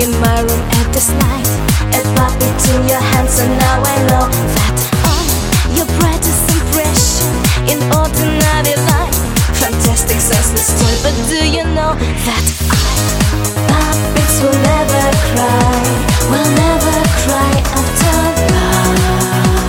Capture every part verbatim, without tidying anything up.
in my room at this night. A puppet in your hands, and now I know that I'm your brightest impression in ordinary life. Fantastic, senseless toy, but do you know that I puppets will never cry, will never cry after love.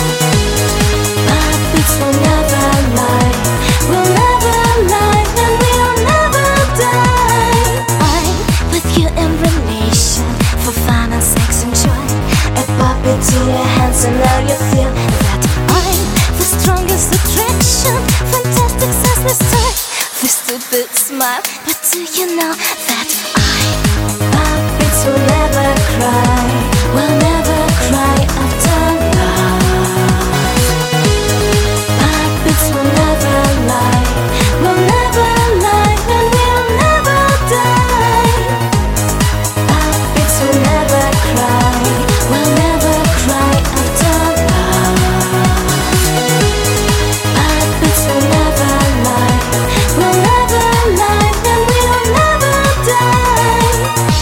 Puppets will never lie, will never lie, and we'll never die. I'm with you in relation for fun and sex and joy. A puppet in your hands, and now you feel that I'm the strongest attraction. Fantastic, senseless toy, this stupid smile, but do you know that I puppets will never cry, will never cry after love. Puppets will never lie, will never lie, and we'll never die. Puppets will never cry, will never cry after love. Puppets will never lie, will never lie, and we'll never die.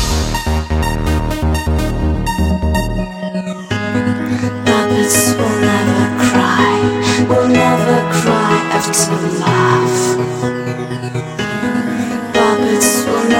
Puppets will never cry, will never cry after love. Puppets will